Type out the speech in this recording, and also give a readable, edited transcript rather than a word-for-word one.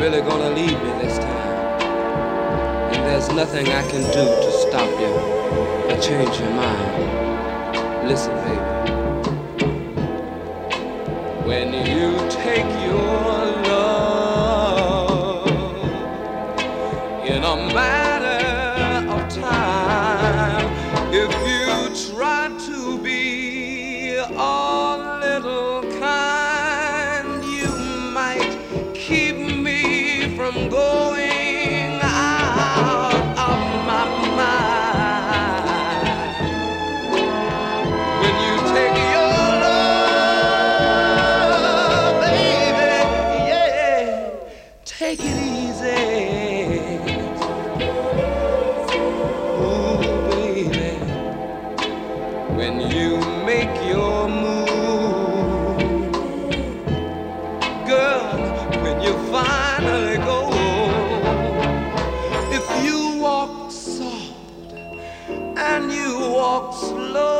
really gonna leave me this time. And there's nothing I can do to stop you or change your mind. Listen, baby. When you take your love in a matter of time, if you try to be a little kind, you might keep me from going out of my mind. When you take your love, baby, yeah, take it easy. Ooh, baby, when you make your move, girl, when you finally go, if you walk soft and you walk slow,